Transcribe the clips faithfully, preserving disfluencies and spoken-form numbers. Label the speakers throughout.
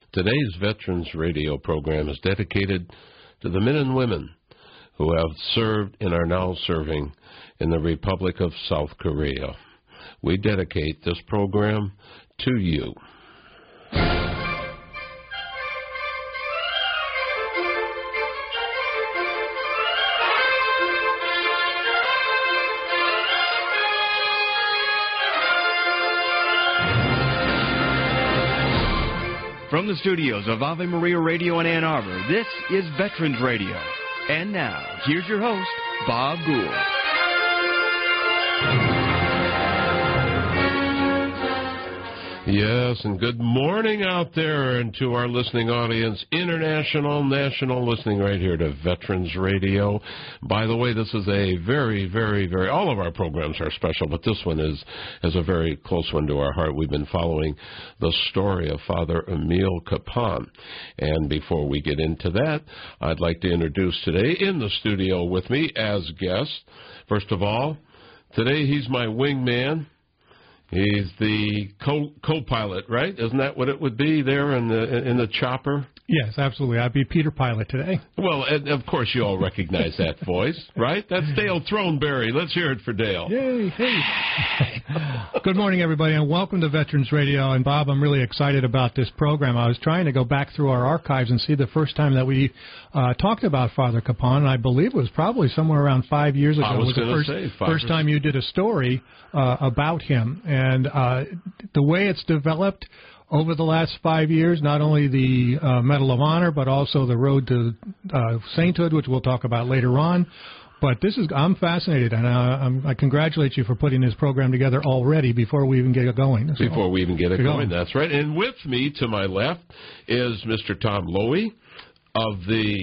Speaker 1: Today's Veterans Radio program is dedicated to the men and women who have served and are now serving in the Republic of South Korea. We dedicate this program to you.
Speaker 2: From the studios of Ave Maria Radio in Ann Arbor, this is Veterans Radio. And now, here's your host, Bob Gould.
Speaker 1: Yes, and good morning out there and to our listening audience, international, national, listening right here to Veterans Radio. By the way, this is a very, very, very, all of our programs are special, but this one is, is a very close one to our heart. We've been following the story of Father Emil Kapaun. And before we get into that, I'd like to introduce today in the studio with me as guest, first of all, today he's my wingman. He's the co co-pilot, right? Isn't that what it would be there in the in the chopper?
Speaker 3: Yes, absolutely. I'd be Peter Pilot today.
Speaker 1: Well, and of course you all recognize that voice, right? That's Dale Throneberry. Let's hear it for Dale.
Speaker 3: Yay! Hey. Good morning, everybody, and welcome to Veterans Radio. And Bob, I'm really excited about this program. I was trying to go back through our archives and see the first time that we uh, talked about Father Kapaun, and I believe it was probably somewhere around five years ago.
Speaker 1: I was,
Speaker 3: was
Speaker 1: going
Speaker 3: to
Speaker 1: say five
Speaker 3: first time you did a story uh, about him, and uh, the way it's developed over the last five years, not only the uh, Medal of Honor, but also the Road to uh, Sainthood, which we'll talk about later on. But this is, I'm fascinated, and I, I'm, I congratulate you for putting this program together already before we even get it going. So,
Speaker 1: before we even get it going, that's right. And with me to my left is Mister Tom Lowy of the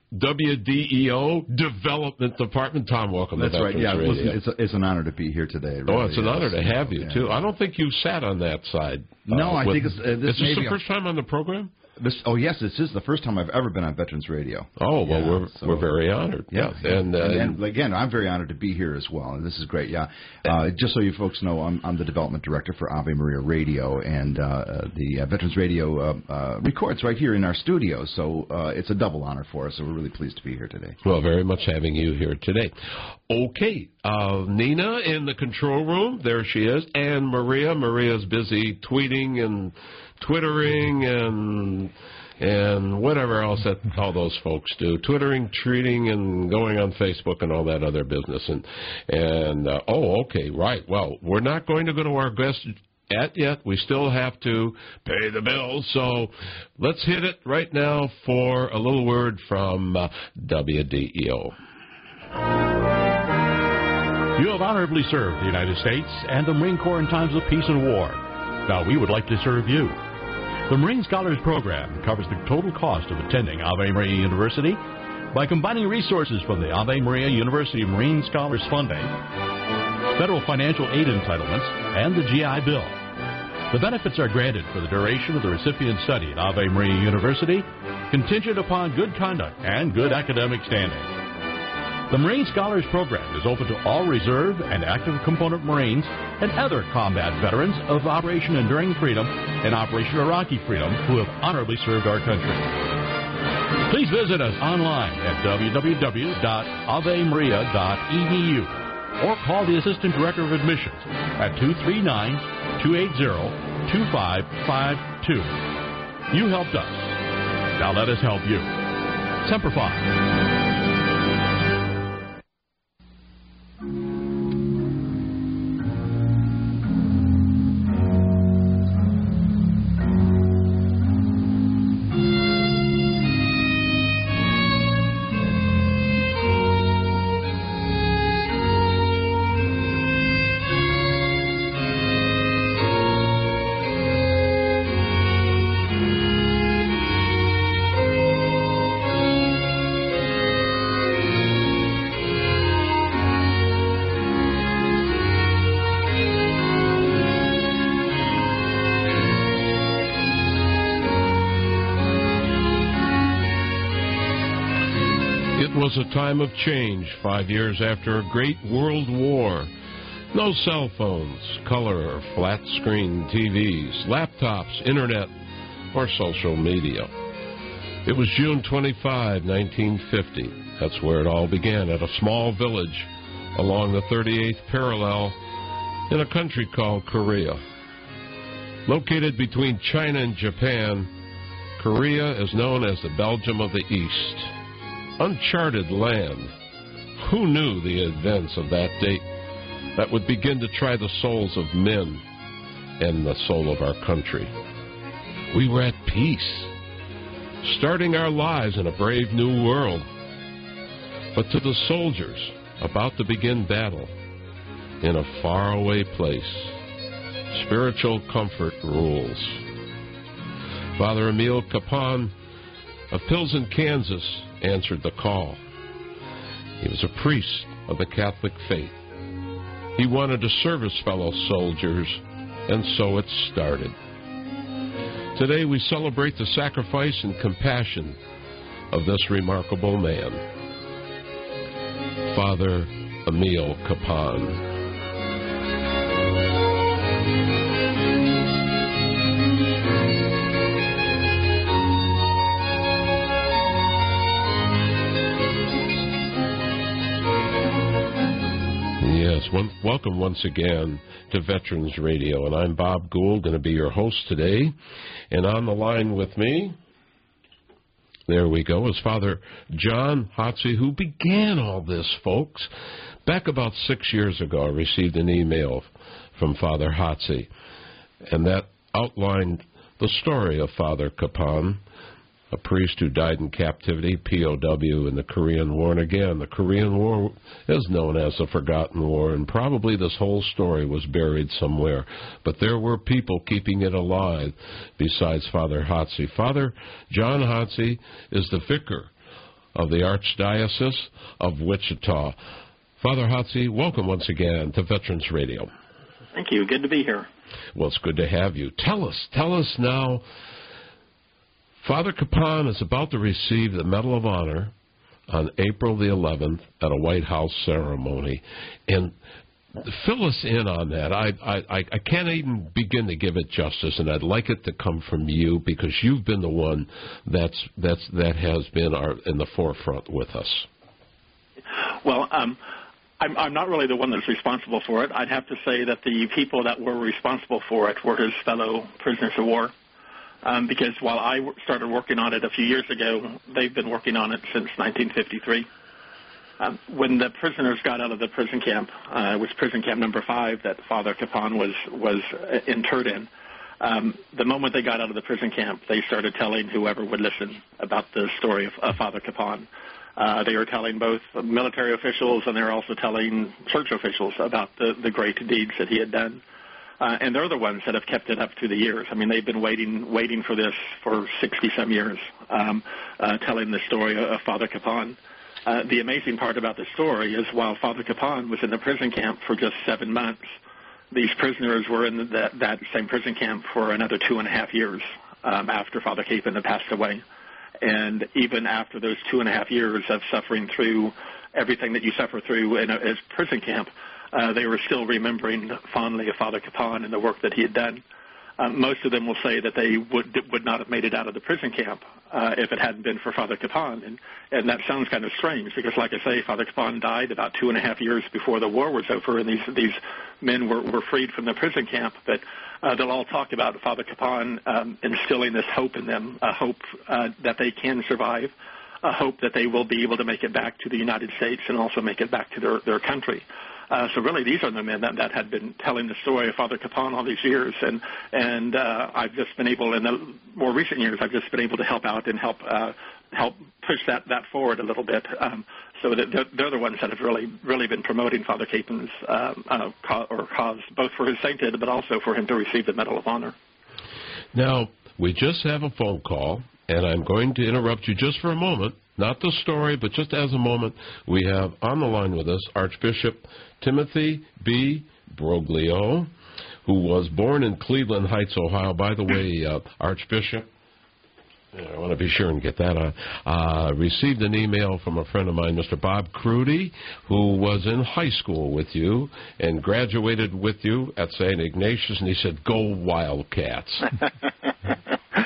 Speaker 1: W D E O Development Department. Tom, welcome
Speaker 4: That's
Speaker 1: to
Speaker 4: right.
Speaker 1: Veterans
Speaker 4: Yeah,
Speaker 1: Radio.
Speaker 4: listen, it's, a, it's an honor to be here today. Really.
Speaker 1: Oh, it's an honor to have you,
Speaker 4: yeah.
Speaker 1: too. I don't think you sat on that side.
Speaker 4: No,
Speaker 1: uh,
Speaker 4: I
Speaker 1: with,
Speaker 4: think it's... Uh, this
Speaker 1: is this the
Speaker 4: a,
Speaker 1: first time on the program?
Speaker 4: This, oh, yes, this is the first time I've ever been on Veterans Radio.
Speaker 1: Oh, well,
Speaker 4: yeah,
Speaker 1: we're
Speaker 4: so,
Speaker 1: we're very honored.
Speaker 4: Yeah.
Speaker 1: yeah. And, uh,
Speaker 4: and, and, again, I'm very honored to be here as well, and this is great, yeah. Uh, just so you folks know, I'm, I'm the development director for Ave Maria Radio, and uh, the uh, Veterans Radio uh, uh, records right here in our studio, so uh, it's a double honor for us, so we're really pleased to be here today.
Speaker 1: Well, very much having you here today. Okay, uh, Nina in the control room, there she is, and Maria. Maria's busy tweeting and twittering and... and whatever else that all those folks do, twittering, tweeting, and going on Facebook and all that other business. And, and uh, oh, okay, right. Well, we're not going to go to our guest at yet. We still have to pay the bills. So let's hit it right now for a little word from uh, W D E O.
Speaker 5: You have honorably served the United States and the Marine Corps in times of peace and war. Now we would like to serve you. The Marine Scholars Program covers the total cost of attending Ave Maria University by combining resources from the Ave Maria University Marine Scholars Funding, federal financial aid entitlements, and the G I Bill. The benefits are granted for the duration of the recipient's study at Ave Maria University, contingent upon good conduct and good academic standing. The Marine Scholars Program is open to all reserve and active component Marines and other combat veterans of Operation Enduring Freedom and Operation Iraqi Freedom who have honorably served our country. Please visit us online at w w w dot ave maria dot e d u or call the Assistant Director of Admissions at two three nine, two eight zero, two five five two. You helped us. Now let us help you. Semper Fi.
Speaker 1: It was a time of change, five years after a great world war. No cell phones, color or flat-screen T Vs, laptops, internet, or social media. It was June twenty-fifth, nineteen fifty. That's where it all began, at a small village along the thirty-eighth parallel in a country called Korea. Located between China and Japan, Korea is known as the Belgium of the East. Uncharted land. Who knew the events of that date that would begin to try the souls of men and the soul of our country? We were at peace, starting our lives in a brave new world. But to the soldiers about to begin battle in a faraway place, spiritual comfort rules. Father Emil Capon of Pilsen, Kansas, answered the call. He was a priest of the Catholic faith. He wanted to serve his fellow soldiers, and so it started. Today we celebrate the sacrifice and compassion of this remarkable man, Father Emil Capon. Yes, one, welcome once again to Veterans Radio, and I'm Bob Gould, going to be your host today. And on the line with me, there we go, is Father John Hotze, who began all this, folks. Back about six years ago, I received an email from Father Hotze, and that outlined the story of Father Capon, a priest who died in captivity, P O W, in the Korean War. And again, the Korean War is known as the Forgotten War, and probably this whole story was buried somewhere. But there were people keeping it alive besides Father Hotze. Father John Hotze is the vicar of the Archdiocese of Wichita. Father Hotze, welcome once again to Veterans Radio.
Speaker 6: Thank you. Good to be here.
Speaker 1: Well, it's good to have you. Tell us, tell us now, Father Capon is about to receive the Medal of Honor on April the eleventh at a White House ceremony. And fill us in on that. I, I, I can't even begin to give it justice, and I'd like it to come from you because you've been the one that's, that's, that has been our, in the forefront with us.
Speaker 6: Well, um, I'm, I'm not really the one that's responsible for it. I'd have to say that the people that were responsible for it were his fellow prisoners of war. Um, because while I w- started working on it a few years ago, they've been working on it since nineteen fifty-three. Um, when the prisoners got out of the prison camp, uh, it was prison camp number five that Father Capon was, was uh, interred in. Um, the moment they got out of the prison camp, they started telling whoever would listen about the story of, of Father Capon. Uh, they were telling both military officials and they were also telling church officials about the, the great deeds that he had done. Uh, and they're the ones that have kept it up through the years. I mean, they've been waiting waiting for this for sixty-some years, um, uh, telling the story of Father Capon. Uh, the amazing part about the story is while Father Capon was in the prison camp for just seven months, these prisoners were in that, that same prison camp for another two and a half years um, after Father Capon had passed away. And even after those two and a half years of suffering through everything that you suffer through in a, a prison camp, Uh, they were still remembering fondly of Father Capon and the work that he had done. Uh, most of them will say that they would would not have made it out of the prison camp uh, if it hadn't been for Father Capon. And, and that sounds kind of strange because, like I say, Father Capon died about two and a half years before the war was over, and these these men were, were freed from the prison camp. But uh, they'll all talk about Father Capon um, instilling this hope in them, a hope uh, that they can survive, a hope that they will be able to make it back to the United States and also make it back to their, their country. Uh, so really, these are the men that, that had been telling the story of Father Capon all these years, and and uh, I've just been able, in the more recent years, I've just been able to help out and help uh, help push that, that forward a little bit. Um, so that they're, they're the ones that have really really been promoting Father Capon's uh, uh, co- or cause, both for his sainthood, but also for him to receive the Medal of Honor.
Speaker 1: Now we just have a phone call, and I'm going to interrupt you just for a moment. Not the story, but just as a moment, we have on the line with us Archbishop Timothy B. Broglio, who was born in Cleveland Heights, Ohio. By the way, uh, Archbishop, I want to be sure and get that on, uh, received an email from a friend of mine, Mister Bob Crudy, who was in high school with you and graduated with you at Saint Ignatius, and he said, "Go Wildcats."
Speaker 6: Well,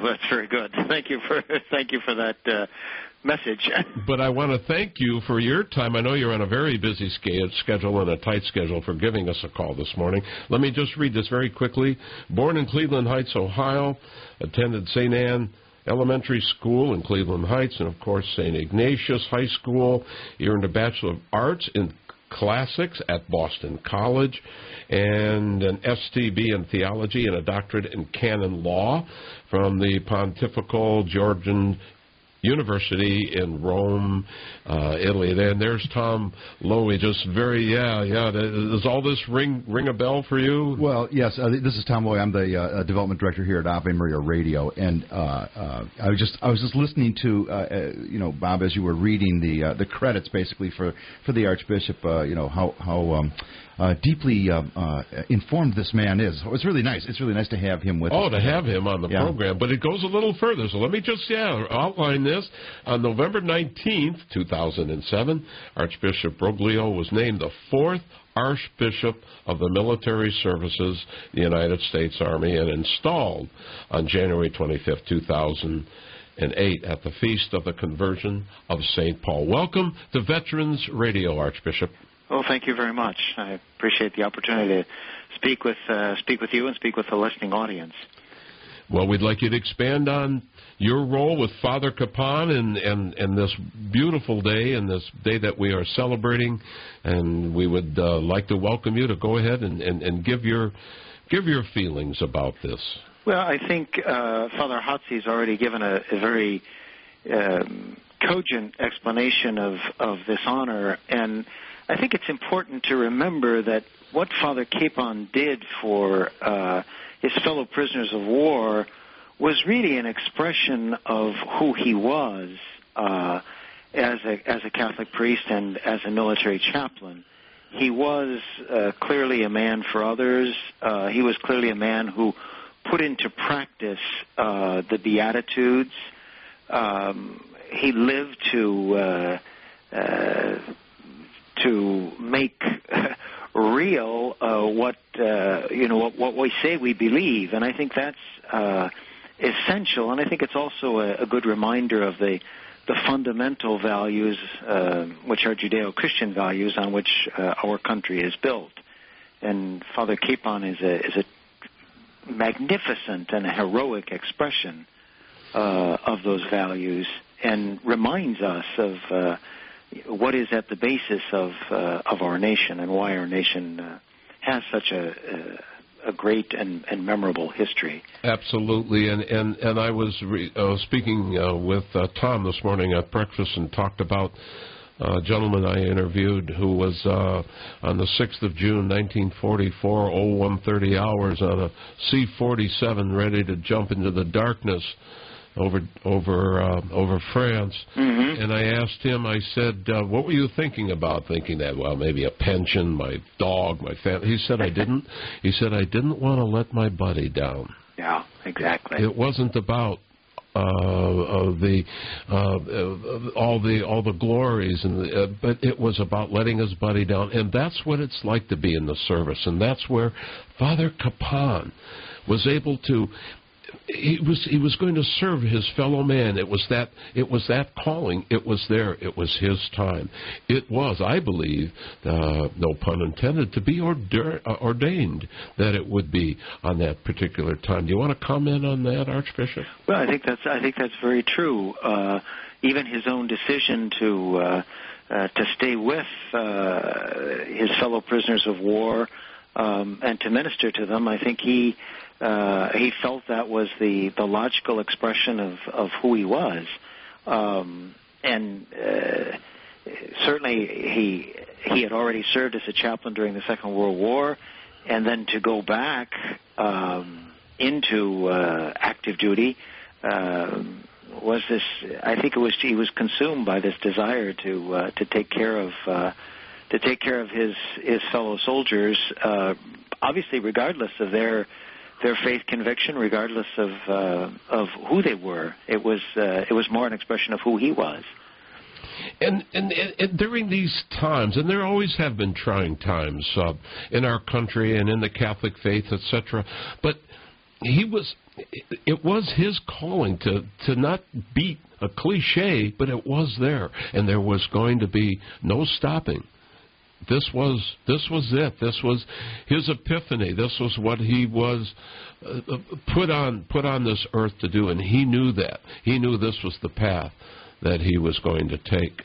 Speaker 7: that's very good. Thank you for thank you for that uh, message.
Speaker 1: But I want to thank you for your time. I know you're on a very busy schedule and a tight schedule for giving us a call this morning. Let me just read this very quickly. Born in Cleveland Heights, Ohio, attended Saint Anne Elementary School in Cleveland Heights and, of course, Saint Ignatius High School. He earned a Bachelor of Arts in Classics at Boston College and an S T B in Theology and a doctorate in Canon Law from the Pontifical Georgian University in Rome, uh, Italy. And there's Tom Lowy, just very, yeah, yeah. Does all this ring ring a bell for you?
Speaker 4: Well, yes. Uh, this is Tom Lowy. I'm the uh, development director here at Ave Maria Radio, and uh, uh, I was just I was just listening to uh, uh, you know, Bob, as you were reading the uh, the credits basically for for the Archbishop. Uh, you know how how. Um, Uh, deeply uh, uh, informed this man is. It's really nice. It's really nice to have him with
Speaker 1: oh,
Speaker 4: us.
Speaker 1: Oh, to have him on the
Speaker 4: yeah.
Speaker 1: program. But it goes a little further. So let me just, yeah, outline this. On November nineteenth, two thousand seven, Archbishop Broglio was named the fourth Archbishop of the Military Services, the United States Army, and installed on January twenty-fifth, two thousand eight at the Feast of the Conversion of Saint Paul. Welcome to Veterans Radio, Archbishop.
Speaker 7: Well, thank you very much. I appreciate the opportunity to speak with uh, speak with you and speak with the listening audience.
Speaker 1: Well, we'd like you to expand on your role with Father Capon and, and, and this beautiful day and this day that we are celebrating, and we would uh, like to welcome you to go ahead and, and, and give your give your feelings about this.
Speaker 7: Well, I think uh, Father Hatzi's already given a, a very um, cogent explanation of, of this honor, and I think it's important to remember that what Father Capon did for uh, his fellow prisoners of war was really an expression of who he was uh, as a as a Catholic priest and as a military chaplain. He was uh, clearly a man for others. Uh, he was clearly a man who put into practice uh, the Beatitudes. Um, he lived to uh, uh, to make real uh, what uh, you know what, what we say we believe, and I think that's uh, essential. And I think it's also a, a good reminder of the the fundamental values, uh, which are Judeo-Christian values, on which uh, our country is built. And Father Capon is a is a magnificent and a heroic expression uh, of those values, and reminds us of Uh, what is at the basis of uh, of our nation and why our nation uh, has such a, a, a great and, and memorable history.
Speaker 1: Absolutely, and and, and I was re- uh, speaking uh, with uh, Tom this morning at breakfast and talked about a gentleman I interviewed who was uh, on the sixth of June, nineteen forty-four, oh one thirty hours on a C forty-seven ready to jump into the darkness over over uh, over France,
Speaker 7: mm-hmm.
Speaker 1: and I asked him, I said, uh, what were you thinking about? Thinking that, well, maybe a pension, my dog, my family. He said, I didn't. He said, I didn't want to let my buddy down.
Speaker 7: Yeah, exactly.
Speaker 1: It wasn't about uh, uh, the uh, uh, all the all the glories, and the, uh, but it was about letting his buddy down, and that's what it's like to be in the service, and that's where Father Capon was able to. He was he was going to serve his fellow man. It was that it was that calling. It was there. It was his time. It was, I believe, uh, no pun intended, to be order, uh, ordained that it would be on that particular time. Do you want to comment on that, Archbishop?
Speaker 7: Well, I think that's I think that's very true. Uh, even his own decision to uh, uh, to stay with uh, his fellow prisoners of war um, and to minister to them, I think he. Uh, he felt that was the, the logical expression of, of who he was. Um, and uh, certainly he he had already served as a chaplain during the Second World War, and then to go back um, into uh, active duty uh, was this, I think it was he was consumed by this desire to uh, to take care of uh, to take care of his, his fellow soldiers, uh, obviously regardless of their their faith conviction, regardless of uh, of who they were. It was uh, it was more an expression of who he was.
Speaker 1: And, and, and during these times, and there always have been trying times uh, in our country and in the Catholic faith, et cetera, but he was, it was his calling to, to not beat a cliche, but it was there, and there was going to be no stopping. This was this was it. This was his epiphany. This was what he was uh, put on put on this earth to do, and he knew that. He knew this was the path that he was going to take.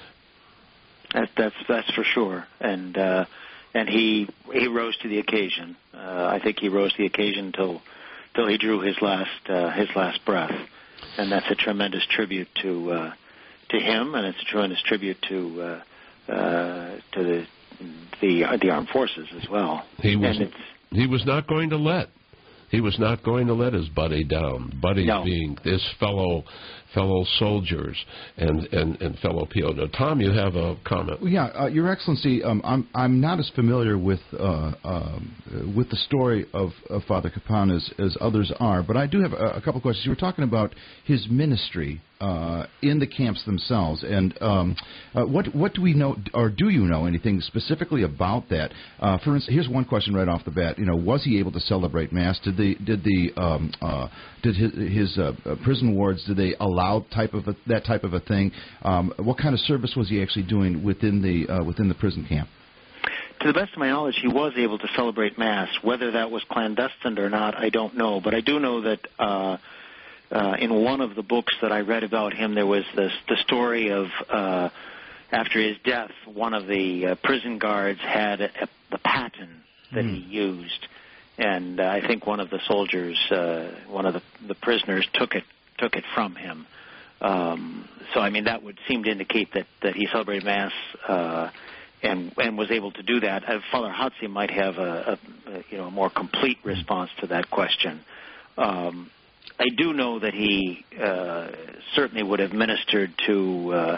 Speaker 7: That, that's that's for sure, and uh, and he he rose to the occasion. Uh, I think he rose to the occasion till till he drew his last uh, his last breath, and that's a tremendous tribute to uh, to him, and it's a tremendous tribute to. Uh, Uh, to the the uh, the armed forces as well.
Speaker 1: He was he was not going to let he was not going to let his buddy down. Buddy
Speaker 7: no.
Speaker 1: being his fellow fellow soldiers and, and, and fellow P O W. Tom, you have a comment?
Speaker 4: Well, yeah, uh, Your Excellency, um, I'm I'm not as familiar with uh, um, with the story of, of Father Capon as, as others are, but I do have a, a couple of questions. You were talking about his ministry uh, in the camps themselves, and um, uh, what what do we know, or do you know anything specifically about that? Uh, for instance, here's one question right off the bat. You know, was he able to celebrate Mass? Did the did the um, uh, did his, his uh, prison wards, did they allow type of a, that type of a thing? Um, what kind of service was he actually doing within the uh, within the prison camp?
Speaker 7: To the best of my knowledge, he was able to celebrate Mass. Whether that was clandestine or not, I don't know. But I do know that uh, uh, in one of the books that I read about him, there was this, the story of uh, after his death, one of the uh, prison guards had a, a, the paten that mm. he used. And uh, I think one of the soldiers, uh, one of the, the prisoners, took it took it from him. Um, so, I mean, that would seem to indicate that, that he celebrated Mass uh, and and was able to do that. Uh, Father Hatzi might have a, a, a you know a more complete response to that question. Um, I do know that he uh, certainly would have ministered to uh,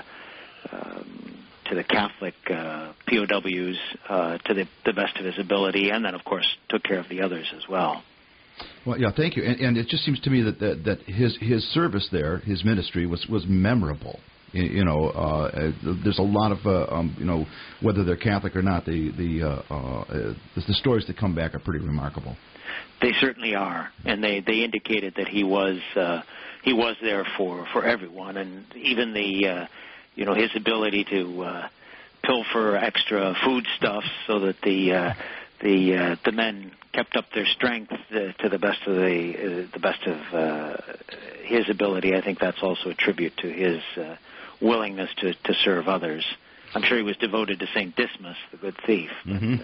Speaker 7: um, to the Catholic uh, P O Ws uh, to the, the best of his ability, and then, of course, took care of the others as well.
Speaker 4: Well, yeah, thank you. And, and it just seems to me that, that that his his service there, his ministry, was was memorable. You know, uh, there's a lot of uh, um, you know, whether they're Catholic or not, the the, uh, uh, the the stories that come back are pretty remarkable.
Speaker 7: They certainly are, and they, they indicated that he was uh, he was there for, for everyone, and even the uh, you know his ability to uh, pilfer extra foodstuffs so that the uh, the uh, the men kept up their strength uh, to the best of the uh, the best of uh, his ability. I think that's also a tribute to his uh, willingness to, to serve others. I'm sure he was devoted to Saint Dismas, the good thief.
Speaker 1: Mm-hmm.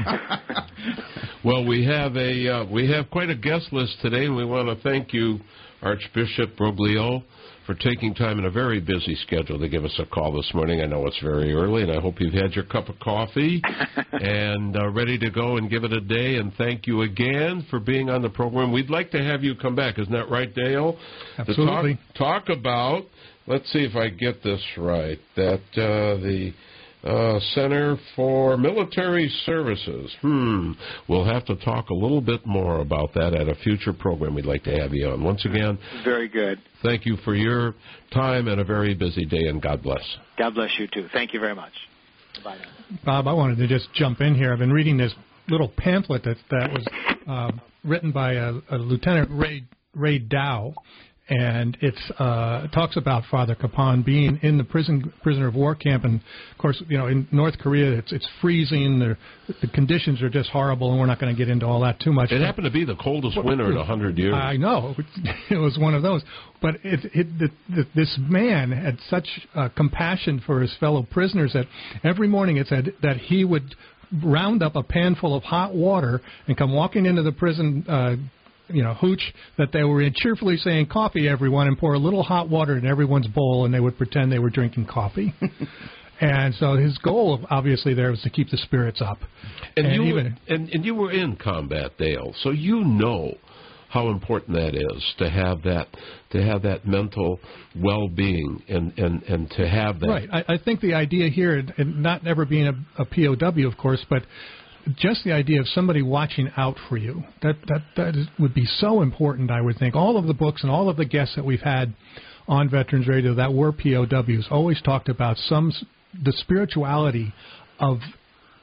Speaker 1: Well, we have a uh, we have quite a guest list today, and we want to thank you, Archbishop Broglio, for taking time in a very busy schedule to give us a call this morning. I know it's very early, and I hope you've had your cup of coffee and uh, ready to go and give it a day. And thank you again for being on the program. We'd like to have you come back. Isn't that right, Dale?
Speaker 3: Absolutely.
Speaker 1: To talk, talk about, let's see if I get this right, that uh, the uh, Center for Military Services. Hmm. We'll have to talk a little bit more about that at a future program. We'd like to have you on. Once again,
Speaker 7: very good.
Speaker 1: Thank you for your time and a very busy day, and God bless.
Speaker 7: God bless you, too. Thank you very much. Bye now.
Speaker 3: Bob, I wanted to just jump in here. I've been reading this little pamphlet that, that was uh, written by a, a Lieutenant Ray, Ray Dow, and it uh, talks about Father Capon being in the prison prisoner of war camp. And, of course, you know, in North Korea, it's it's freezing. The, the conditions are just horrible, and we're not going to get into all that too much.
Speaker 1: It happened to be the coldest well, winter in a hundred years.
Speaker 3: I know. It was one of those. But it, it, the, the, this man had such uh, compassion for his fellow prisoners that every morning it said that he would round up a pan full of hot water and come walking into the prison uh you know, hooch that they were in, cheerfully saying, "Coffee, everyone," and pour a little hot water in everyone's bowl, and they would pretend they were drinking coffee. And so his goal, obviously, there was to keep the spirits up.
Speaker 1: And,
Speaker 3: and
Speaker 1: you
Speaker 3: even,
Speaker 1: were, and, and you were in combat, Dale, so you know how important that is to have that to have that mental well-being and, and, and to have that.
Speaker 3: Right. I, I think the idea here, and not ever being a, a P O W, of course, but just the idea of somebody watching out for you, that that that is, would be so important, I would think. All of the books and all of the guests that we've had on Veterans Radio that were P O Ws always talked about some the spirituality of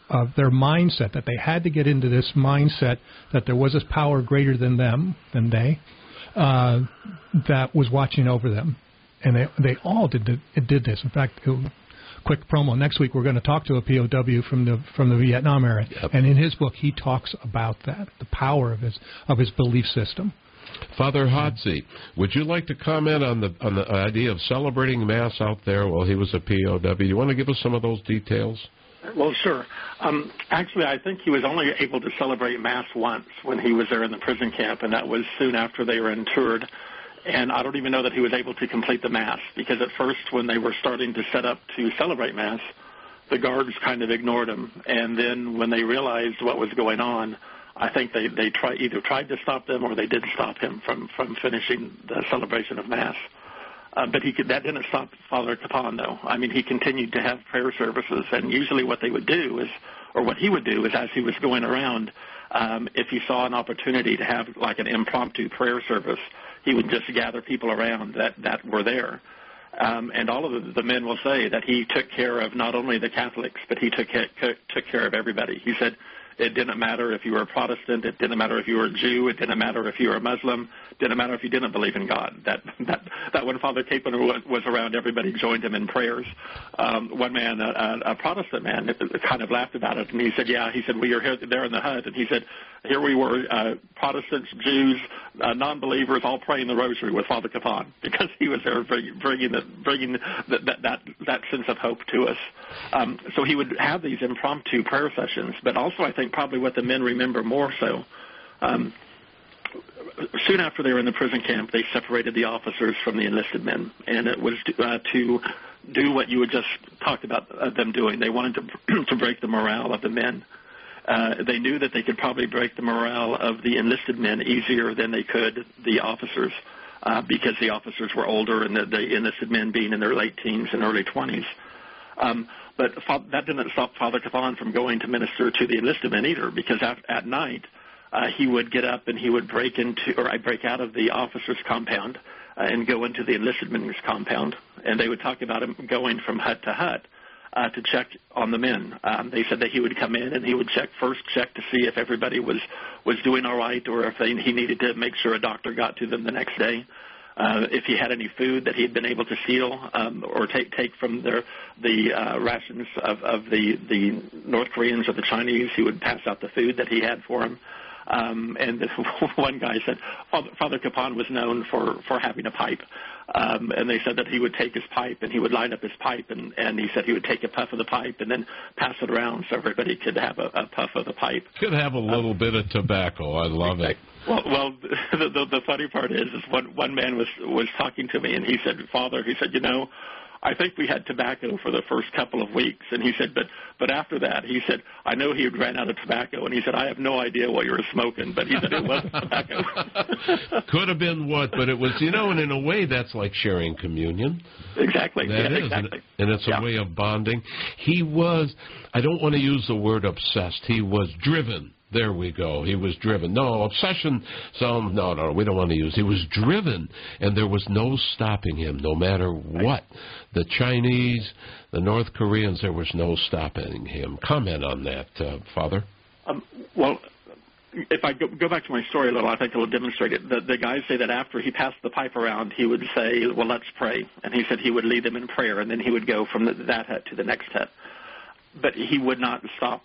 Speaker 3: of their mindset, that they had to get into this mindset that there was this power greater than them, than they, uh, that was watching over them. And they they all did did this. In fact, it, quick promo. Next week we're going to talk to a P O W from the from the Vietnam era, yep. and in his book he talks about that, the power of his of his belief system.
Speaker 1: Father Hodsey, would you like to comment on the on the idea of celebrating Mass out there while he was a P O W? You want to give us some of those details?
Speaker 6: Well, sure. Um, actually, I think he was only able to celebrate Mass once when he was there in the prison camp, and that was soon after they were interred. And I don't even know that he was able to complete the Mass, because at first when they were starting to set up to celebrate Mass, the guards kind of ignored him. And then when they realized what was going on, I think they, they try, either tried to stop them or they did stop him from, from finishing the celebration of Mass. Uh, but he could, that didn't stop Father Capon, though. I mean, he continued to have prayer services, and usually what they would do is, or what he would do is as he was going around, um, if he saw an opportunity to have like an impromptu prayer service, he would just gather people around that, that were there. Um, and all of the, the men will say that he took care of not only the Catholics, but he took, took care of everybody. He said it didn't matter if you were a Protestant, it didn't matter if you were a Jew, it didn't matter if you were a Muslim, it didn't matter if you didn't believe in God. That that, that when Father Capon was, was around, everybody joined him in prayers. Um, one man, a, a Protestant man, kind of laughed about it, and he said, yeah, he said, we are here, there in the hut, and he said, here we were, uh, Protestants, Jews, uh, non-believers, all praying the rosary with Father Capon, because he was there bringing, the, bringing the, that, that, that sense of hope to us. Um, so he would have these impromptu prayer sessions, but also I think probably what the men remember more so, um, soon after they were in the prison camp, they separated the officers from the enlisted men, and it was to, uh, to do what you had just talked about uh, them doing. They wanted to, to break the morale of the men. Uh, they knew that they could probably break the morale of the enlisted men easier than they could the officers, uh, because the officers were older and the, the enlisted men being in their late teens and early twenties. Um, but that didn't stop Father Capon from going to minister to the enlisted men either, because at, at night uh, he would get up and he would break into, or I break out of the officers' compound uh, and go into the enlisted men's compound, and they would talk about him going from hut to hut uh, to check on the men. Um, they said that he would come in and he would check first, check to see if everybody was was doing all right, or if they, he needed to make sure a doctor got to them the next day. Uh, if he had any food that he had been able to steal um, or take take from their, the uh, rations of, of the, the North Koreans or the Chinese, he would pass out the food that he had for them. Um, and the, one guy said Father, Father Capon was known for, for having a pipe. Um, and they said that he would take his pipe and he would line up his pipe, and, and he said he would take a puff of the pipe and then pass it around so everybody could have a, a puff of the pipe.
Speaker 1: Could have a little um, bit of tobacco. I love it.
Speaker 6: Well, well the, the, the funny part is, is one, one man was, was talking to me, and he said, Father, he said, you know, I think we had tobacco for the first couple of weeks. And he said, but but after that, he said, I know he had ran out of tobacco. And he said, I have no idea what you were smoking. But he said it wasn't tobacco.
Speaker 1: Could have been what, but it was, you know, and in a way that's like sharing communion.
Speaker 6: Exactly.
Speaker 1: That
Speaker 6: yeah,
Speaker 1: is,
Speaker 6: exactly.
Speaker 1: And it's a
Speaker 6: yeah.
Speaker 1: way of bonding. He was, I don't want to use the word obsessed. He was driven. There we go. He was driven. No, obsession, some, no, no, we don't want to use. He was driven, and there was no stopping him, no matter what. The Chinese, the North Koreans, there was no stopping him. Comment on that, uh, Father.
Speaker 6: Um, well, if I go, go back to my story a little, I think it will demonstrate it. The, the guys say that after he passed the pipe around, he would say, well, let's pray. And he said he would lead them in prayer, and then he would go from the, that hut to the next hut. But he would not stop.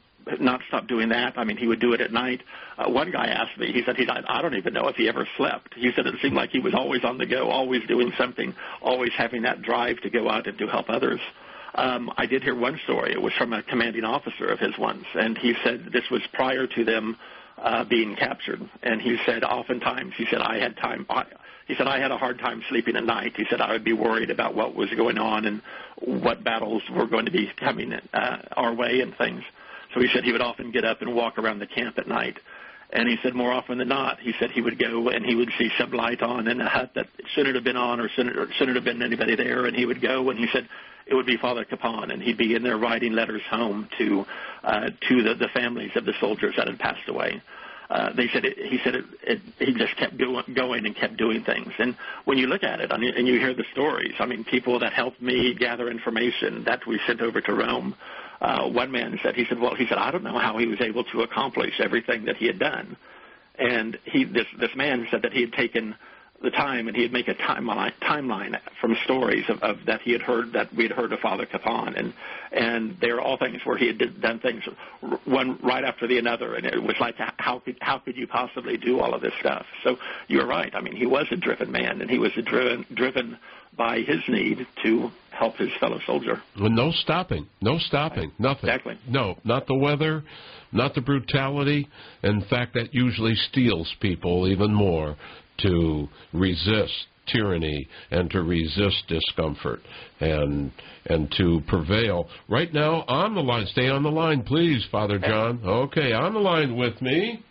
Speaker 6: Not stop doing that. I mean, he would do it at night. Uh, one guy asked me, he said, he died, I don't even know if he ever slept. He said it seemed like he was always on the go, always doing something, always having that drive to go out and to help others. Um, I did hear one story. It was from a commanding officer of his once, and he said this was prior to them uh, being captured. And he said oftentimes, he said, I had time, I, he said, I had a hard time sleeping at night. He said, I would be worried about what was going on and what battles were going to be coming uh, our way and things. So he said he would often get up and walk around the camp at night. And he said more often than not, he said he would go and he would see some light on in a hut that shouldn't have been on or shouldn't, or shouldn't have been anybody there. And he would go, and he said it would be Father Capon, and he'd be in there writing letters home to uh, to the, the families of the soldiers that had passed away. Uh, they said it, he said it, it, he just kept go, going and kept doing things. And when you look at it, I mean, and you hear the stories, I mean, people that helped me gather information that we sent over to Rome, Uh, one man said, he said, well, he said, I don't know how he was able to accomplish everything that he had done. And he, this, this man said that he had taken the time and he'd make a timeline timeline from stories of, of that he had heard that we had heard of Father Capon, and and they were all things where he had did, done things one right after the other, and it was like how could how could you possibly do all of this stuff? So you're right. I mean, he was a driven man, and he was a driven driven by his need to help his fellow soldier.
Speaker 1: Well, no stopping, no stopping, nothing.
Speaker 6: Exactly.
Speaker 1: No, not the weather, not the brutality. In fact, that usually steels people even more to resist tyranny and to resist discomfort and and to prevail. Right now, on the line, stay on the line, please, Father John. Okay, on the line with me,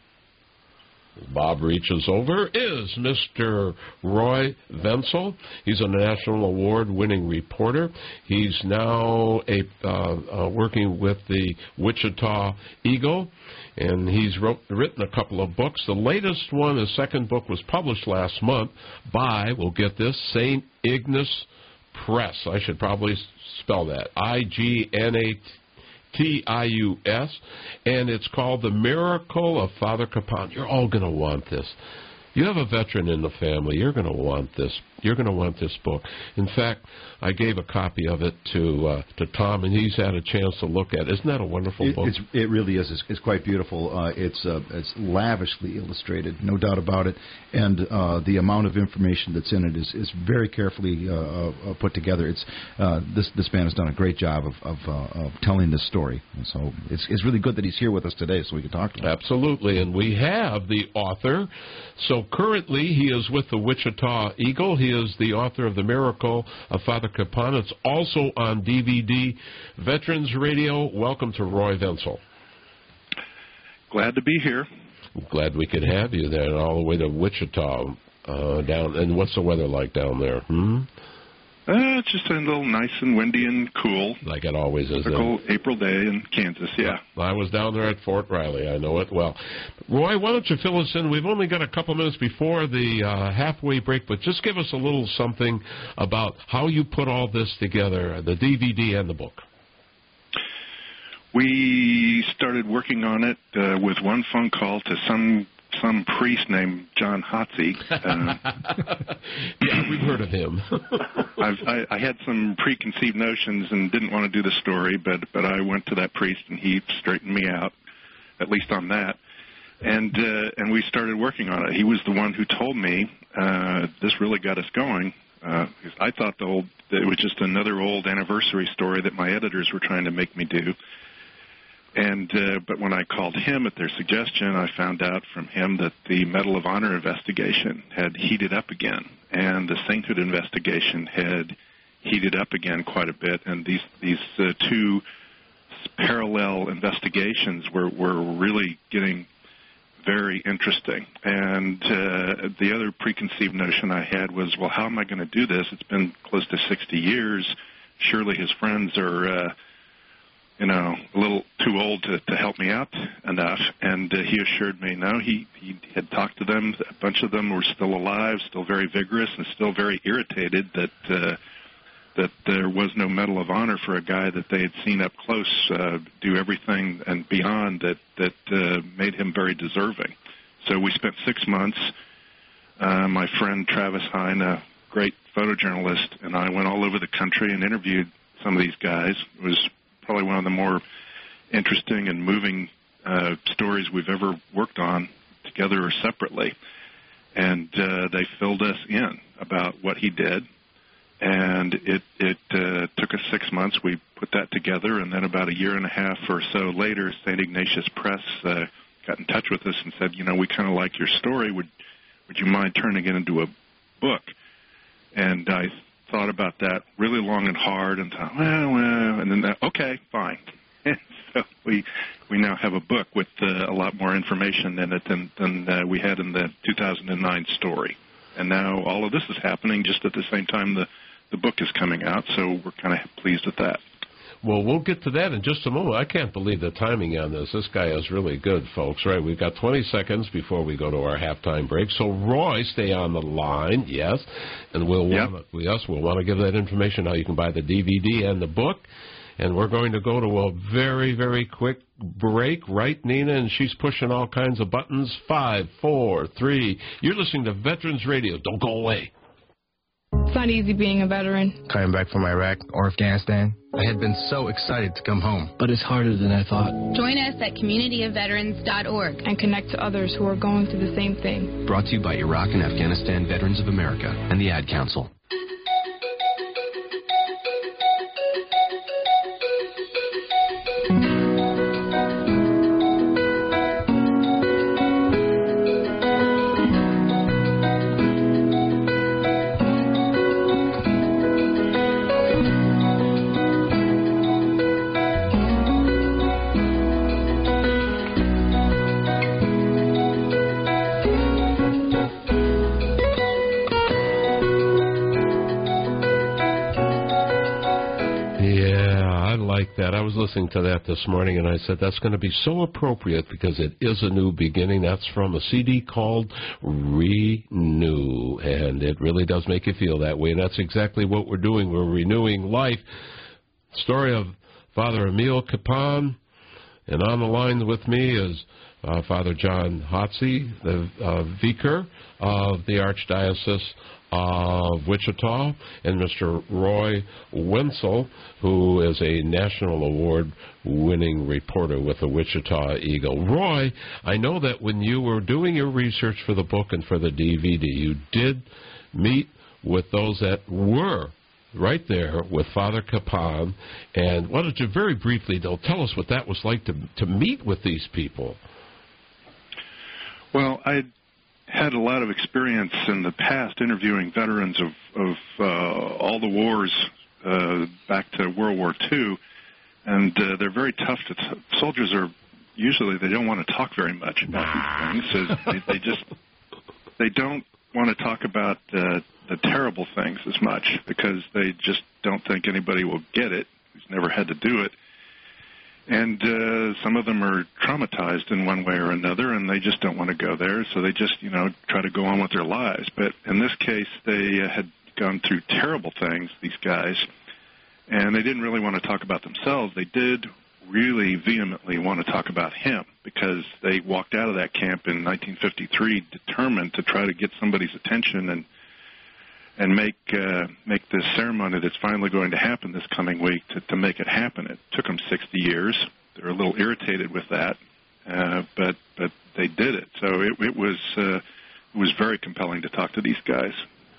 Speaker 1: Bob reaches over, is Mister Roy Vensel. He's a National Award-winning reporter. He's now a uh, uh, working with the Wichita Eagle, and he's wrote, written a couple of books. The latest one, his second book, was published last month by, we'll get this, Saint Ignace Press. I should probably spell that, I G N A T I U S, and it's called The Miracle of Father Capon. You're all going to want this. You have a veteran in the family. You're going to want this. You're going to want this book. In fact, I gave a copy of it to uh, to Tom, and he's had a chance to look at it. Isn't that a wonderful
Speaker 4: it,
Speaker 1: book?
Speaker 4: It's, it really is. It's, it's quite beautiful. Uh, it's uh, it's lavishly illustrated, no doubt about it. And uh, the amount of information that's in it is, is very carefully uh, uh, put together. It's uh, this this man has done a great job of of, uh, of telling this story. And so it's it's really good that he's here with us today, so we can talk to him.
Speaker 1: Absolutely, and we have the author. So currently, he is with the Wichita Eagle. He is the author of The Miracle of Father Capon. It's also on D V D. Veterans Radio, welcome to Roy Vensel.
Speaker 8: Glad to be here.
Speaker 1: Glad we could have you there, all the way to Wichita. Uh, down. And what's the weather like down there? Hmm?
Speaker 8: Uh, it's just a little nice and windy and cool.
Speaker 1: Like it always is.
Speaker 8: Typical April day in Kansas, yeah.
Speaker 1: I was down there at Fort Riley. I know it well. Roy, why don't you fill us in? We've only got a couple minutes before the uh, halfway break, but just give us a little something about how you put all this together, the D V D and the book.
Speaker 8: We started working on it uh, with one phone call to some some priest named John Hotsey. Uh,
Speaker 1: yeah, we've heard of him.
Speaker 8: I've, I, I had some preconceived notions and didn't want to do the story, but but I went to that priest and he straightened me out, at least on that. And uh, and we started working on it. He was the one who told me uh, this really got us going. Uh, because I thought the old that it was just another old anniversary story that my editors were trying to make me do. And uh, but when I called him at their suggestion, I found out from him that the Medal of Honor investigation had heated up again, and the sainthood investigation had heated up again quite a bit. And these these uh, two parallel investigations were were really getting very interesting. And uh, the other preconceived notion I had was, well, how am I going to do this? It's been close to sixty years. Surely his friends are. Uh, you know, a little too old to, to help me out enough. And uh, he assured me, no, he, he had talked to them. A bunch of them were still alive, still very vigorous, and still very irritated that uh, that there was no Medal of Honor for a guy that they had seen up close uh, do everything and beyond that, that uh, made him very deserving. So we spent six months. Uh, my friend Travis Hine, a great photojournalist, and I went all over the country and interviewed some of these guys. It was probably one of the more interesting and moving uh, stories we've ever worked on, together or separately. And uh, they filled us in about what he did. And it, it uh, took us six months. We put that together, and then about a year and a half or so later, Saint Ignatius Press uh, got in touch with us and said, you know, we kind of like your story. Would, would you mind turning it into a book? And I thought about that really long and hard and thought, well, well, and then, that, okay, fine. And so we we now have a book with uh, a lot more information in it than, than uh, we had in the two thousand nine story. And now all of this is happening just at the same time the, the book is coming out, so we're kind of pleased with that.
Speaker 1: Well, we'll get to that in just a moment. I can't believe the timing on this. This guy is really good, folks. Right? We've got twenty seconds before we go to our halftime break. So, Roy, stay on the line, yes, and we'll
Speaker 8: yep.
Speaker 1: want to, yes, we'll want to give that information how you can buy the D V D and the book. And we're going to go to a very, very quick break, right, Nina? And she's pushing all kinds of buttons. Five, four, three. You're listening to Veterans Radio. Don't go away.
Speaker 9: It's not easy being a veteran.
Speaker 10: Coming back from Iraq or Afghanistan, I had been so excited to come home. But it's harder than I thought.
Speaker 11: Join us at community of veterans dot org
Speaker 9: and connect to others who are going through the same thing.
Speaker 12: Brought to you by Iraq and Afghanistan Veterans of America and the Ad Council.
Speaker 1: That. I was listening to that this morning, and I said that's going to be so appropriate because it is a new beginning. That's from a C D called Renew, and it really does make you feel that way, and that's exactly what we're doing. We're renewing life. Story of Father Emil Capon, and on the line with me is uh, Father John Hotsey, the uh, vicar of the Archdiocese of Wichita, and Mister Roy Wenzel, who is a national award-winning reporter with the Wichita Eagle. Roy, I know that when you were doing your research for the book and for the D V D, you did meet with those that were right there with Father Capon. And why don't you very briefly, though, tell us what that was like to to meet with these people?
Speaker 8: Well, I had a lot of experience in the past interviewing veterans of, of uh, all the wars uh, back to World War Two, and uh, they're very tough. To t- soldiers are usually, they don't want to talk very much about these things. So they, they just they don't want to talk about uh, the terrible things as much because they just don't think anybody will get it who's never had to do it. And uh, some of them are traumatized in one way or another, and they just don't want to go there, so they just, you know, try to go on with their lives. But in this case, they uh, had gone through terrible things, these guys, and they didn't really want to talk about themselves. They did really vehemently want to talk about him because they walked out of that camp in nineteen fifty-three determined to try to get somebody's attention and and make uh, make this ceremony that's finally going to happen this coming week to, to make it happen. It took them sixty years. They're a little irritated with that, uh, but but they did it. So it, it was uh, it was very compelling to talk to these guys.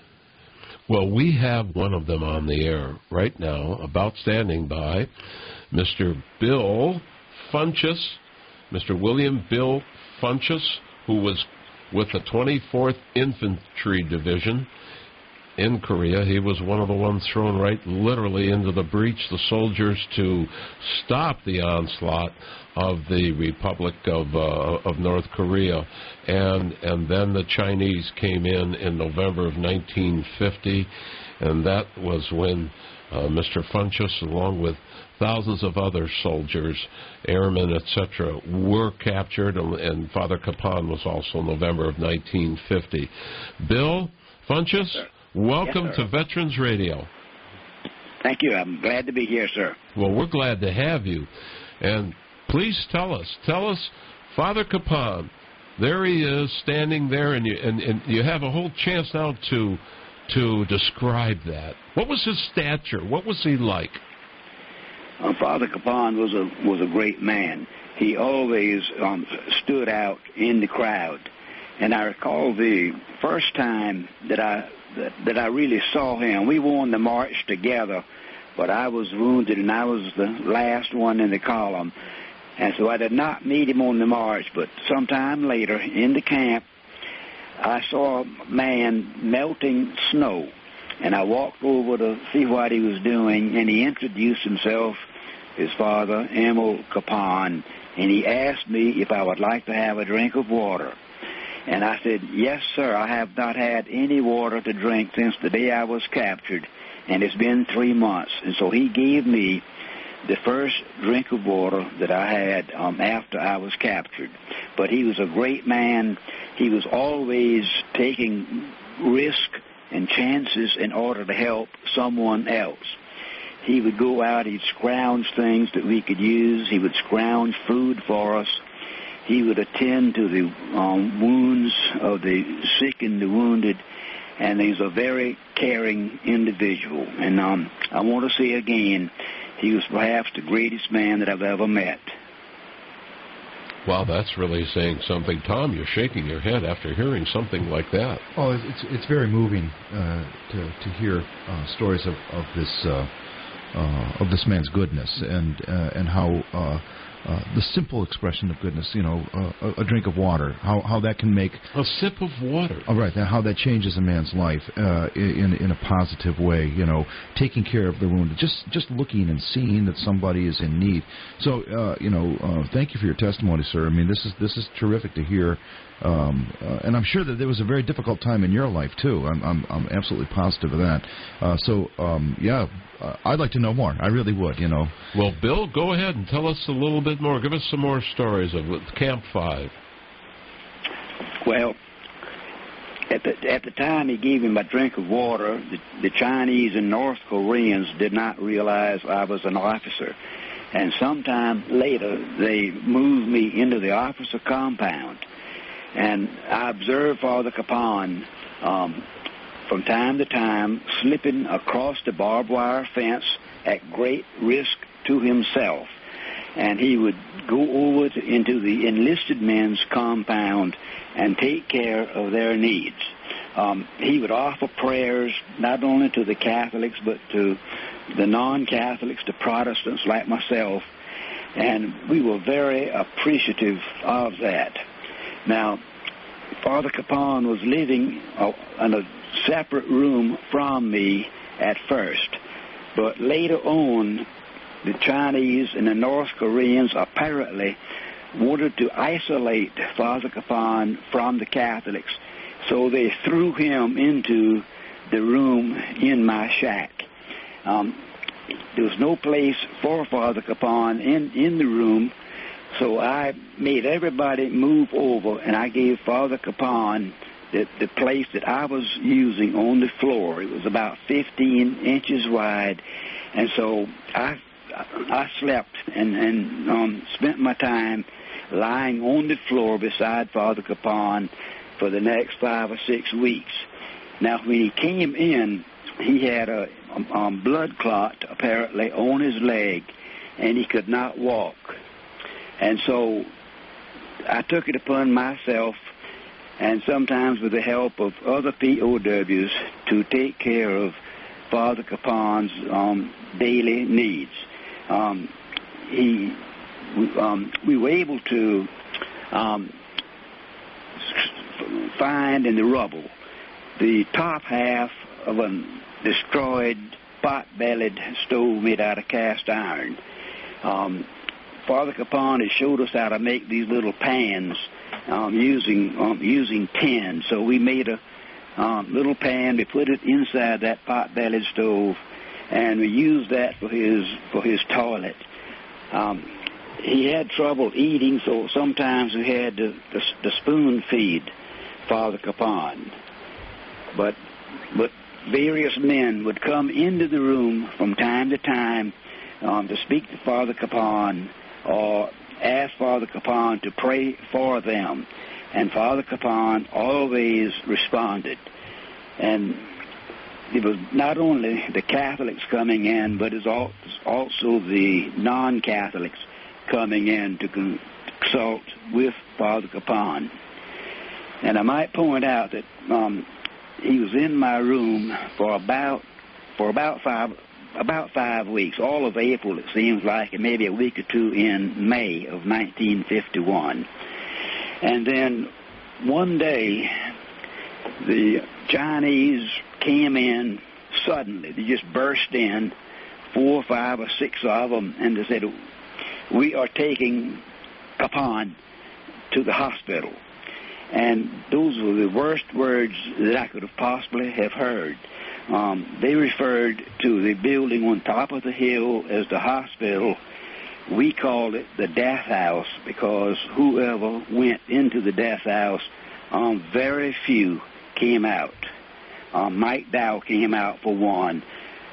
Speaker 1: Well, we have one of them on the air right now, about standing by, Mister Bill Funchess, Mister William Bill Funchess, who was with the twenty-fourth Infantry Division in Korea. He was one of the ones thrown right literally into the breach, the soldiers to stop the onslaught of the Republic of uh, of North Korea. And and then the Chinese came in in November of nineteen fifty, and that was when uh, Mister Funchess, along with thousands of other soldiers, airmen, et cetera, were captured, and, and Father Capon was also November of nineteen fifty. Bill Funchess, welcome
Speaker 13: yes,
Speaker 1: to Veterans Radio.
Speaker 13: Thank you. I'm glad to be here, sir.
Speaker 1: Well, we're glad to have you. And please tell us, tell us, Father Capon, there he is standing there, and you, and, and you have a whole chance now to to describe that. What was his stature? What was he like?
Speaker 13: Uh, Father Capon was a was a great man. He always um, stood out in the crowd. And I recall the first time that I that, that I really saw him. We were on the march together, but I was wounded and I was the last one in the column. And so I did not meet him on the march, but sometime later in the camp, I saw a man melting snow. And I walked over to see what he was doing, and he introduced himself, his father, Emil Capon, and he asked me if I would like to have a drink of water. And I said, yes, sir, I have not had any water to drink since the day I was captured, and it's been three months. And so he gave me the first drink of water that I had um, after I was captured. But he was a great man. He was always taking risk and chances in order to help someone else. He would go out, he'd scrounge things that we could use. He would scrounge food for us. He would attend to the um, wounds of the sick and the wounded. And he's a very caring individual. And um, I want to say again, he was perhaps the greatest man that I've ever met.
Speaker 1: Wow, that's really saying something. Tom, you're shaking your head after hearing something like that.
Speaker 4: Oh, it's it's very moving uh, to to hear uh, stories of of this uh, uh, of this man's goodness and uh, and how. Uh, Uh, the simple expression of goodness, you know, uh, a, a drink of water, how how that can make
Speaker 1: a sip of water.
Speaker 4: All right, and how that changes a man's life uh, in in a positive way. You know, taking care of the wounded, just just looking and seeing that somebody is in need. So, uh, you know, uh, thank you for your testimony, sir. I mean, this is this is terrific to hear. Um, uh, and I'm sure that there was a very difficult time in your life too. I'm I'm, I'm absolutely positive of that. Uh, so um, yeah, uh, I'd like to know more. I really would. You know.
Speaker 1: Well, Bill, go ahead and tell us a little bit more. Give us some more stories of Camp Five.
Speaker 13: Well, at the at the time he gave him a drink of water, the, the Chinese and North Koreans did not realize I was an officer. And sometime later, they moved me into the officer compound. And I observed Father Capon um, from time to time slipping across the barbed wire fence at great risk to himself. And he would go over to, into the enlisted men's compound and take care of their needs. Um, he would offer prayers not only to the Catholics but to the non-Catholics, the Protestants like myself, and we were very appreciative of that. Now, Father Capon was living uh, in a separate room from me at first, but later on, the Chinese and the North Koreans apparently wanted to isolate Father Capon from the Catholics, so they threw him into the room in my shack. Um, there was no place for Father Capon in, in the room, so I made everybody move over, and I gave Father Capon the, the place that I was using on the floor. It was about fifteen inches wide, and so I I slept and, and um, spent my time lying on the floor beside Father Capon for the next five or six weeks. Now, when he came in, he had a um, blood clot, apparently, on his leg, and he could not walk. And so I took it upon myself, and sometimes with the help of other P O Ws, to take care of Father Capon's um, daily needs. Um, he, um, we were able to um, find in the rubble the top half of a destroyed pot-bellied stove made out of cast iron. Um, Father Capon has showed us how to make these little pans um, using um, using tin. So we made a um, little pan. We put it inside that pot-bellied stove, and we used that for his for his toilet. Um, he had trouble eating, so sometimes we had to, to, to spoon feed Father Capon. But but various men would come into the room from time to time um, to speak to Father Capon or ask Father Capon to pray for them. And Father Capon always responded. And it was not only the Catholics coming in, but it's also the non-Catholics coming in to consult with Father Capon. And I might point out that um, he was in my room for about for about five about five weeks, all of April it seems like, and maybe a week or two in May of nineteen fifty-one. And then one day the Chinese came in suddenly. They just burst in, four, five, or six of them, and they said, "We are taking Capon to the hospital." And those were the worst words that I could have possibly have heard. Um, they referred to the building on top of the hill as the hospital. We called it the death house because whoever went into the death house, um, very few came out. Um, Mike Dow came out for one.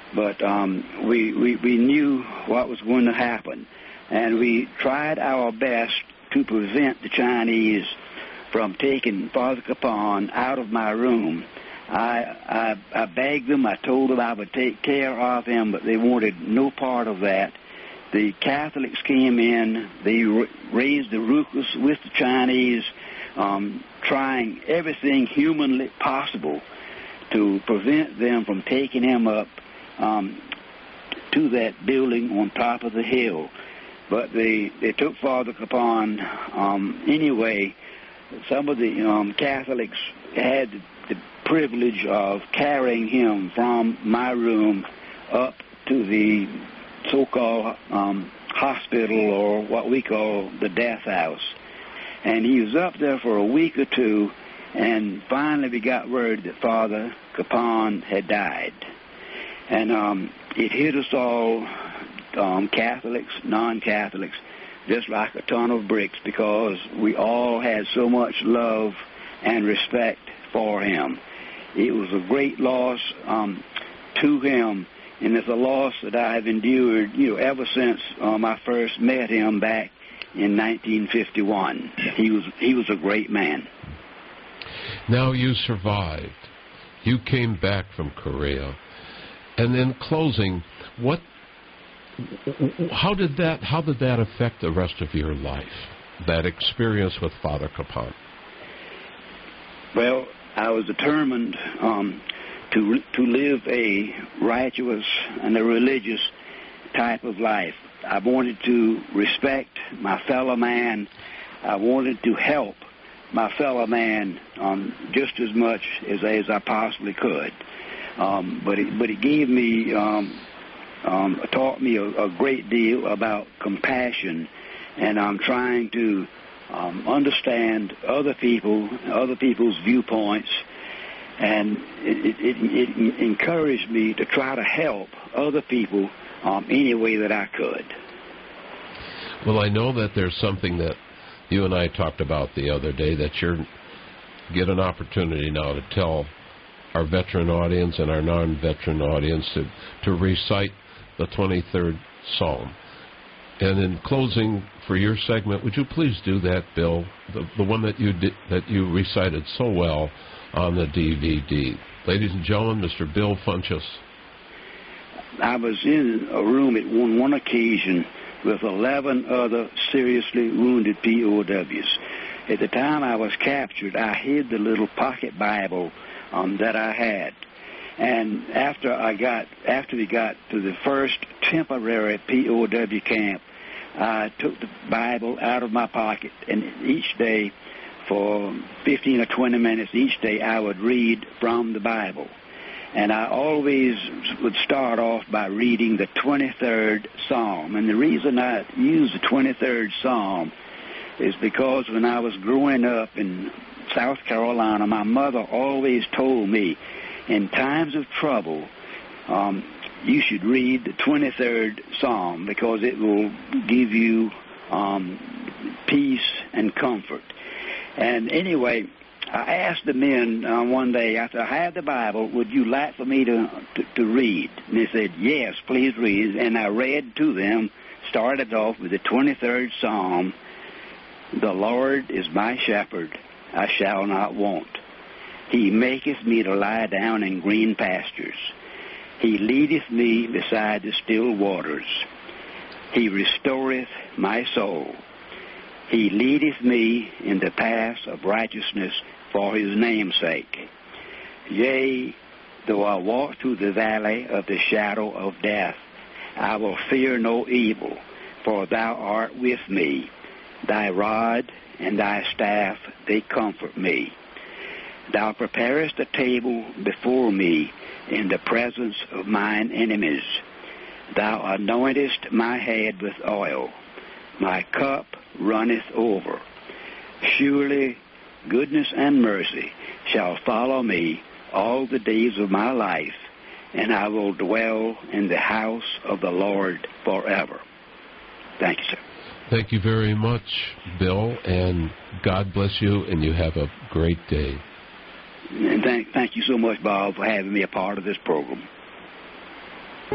Speaker 13: but um, we, we we knew what was going to happen, and we tried our best to prevent the Chinese from taking Father Capon out of my room. I, I I begged them. I told them I would take care of him, but they wanted no part of that. The Catholics came in. They raised the ruckus with the Chinese, um, trying everything humanly possible to prevent them from taking him up um, to that building on top of the hill. But they, they took Father Capon um, anyway. Some of the um, Catholics had the privilege of carrying him from my room up to the so-called um, hospital, or what we call the death house. And he was up there for a week or two, and finally we got word that Father Capon had died. And um, it hit us all, um, Catholics, non-Catholics, just like a ton of bricks, because we all had so much love and respect for him. It was a great loss um, to him, and it's a loss that I have endured, you know, ever since um, I first met him back in nineteen fifty-one. He was he was a great man.
Speaker 1: Now you survived. You came back from Korea, and in closing, what? How did that? How did that affect the rest of your life? That experience with Father Capon.
Speaker 13: Well, I was determined um, to to live a righteous and a religious type of life. I wanted to respect my fellow man. I wanted to help my fellow man um, just as much as, as I possibly could. Um, but it, but it gave me, um, um, taught me a, a great deal about compassion, and I'm trying to um, understand other people, other people's viewpoints, and it, it, it, it encouraged me to try to help other people um, any way that I could.
Speaker 1: Well, I know that there's something that you and I talked about the other day that you get an opportunity now to tell our veteran audience and our non-veteran audience to, to recite the twenty-third Psalm. And in closing for your segment, would you please do that, Bill, the, the one that you did, that you recited so well on the D V D. Ladies and gentlemen, Mister Bill Funchess.
Speaker 13: I was in a room at one, one occasion with eleven other seriously wounded P O Ws. At the time I was captured, I hid the little pocket Bible um, that I had. And after I got, after we got to the first temporary P O W camp, I took the Bible out of my pocket, and each day, for fifteen or twenty minutes each day, I would read from the Bible. And I always would start off by reading the twenty-third Psalm. And the reason I use the twenty-third Psalm is because when I was growing up in South Carolina, my mother always told me, in times of trouble, um, you should read the twenty-third Psalm because it will give you um, peace and comfort. And anyway, I asked the men uh, one day, after I had the Bible, would you like for me to, to, to read? And they said, yes, please read. And I read to them, started off with the twenty-third Psalm. The Lord is my shepherd, I shall not want. He maketh me to lie down in green pastures. He leadeth me beside the still waters. He restoreth my soul. He leadeth me in the paths of righteousness for his name's sake. Yea, though I walk through the valley of the shadow of death, I will fear no evil, for thou art with me. Thy rod and thy staff, they comfort me. Thou preparest a table before me in the presence of mine enemies. Thou anointest my head with oil. My cup runneth over. Surely goodness and mercy shall follow me all the days of my life, and I will dwell in the house of the Lord forever. Thank you, sir.
Speaker 1: Thank you very much, Bill, and God bless you, and you have a great day.
Speaker 13: And thank, thank you so much, Bob, for having me a part of this program.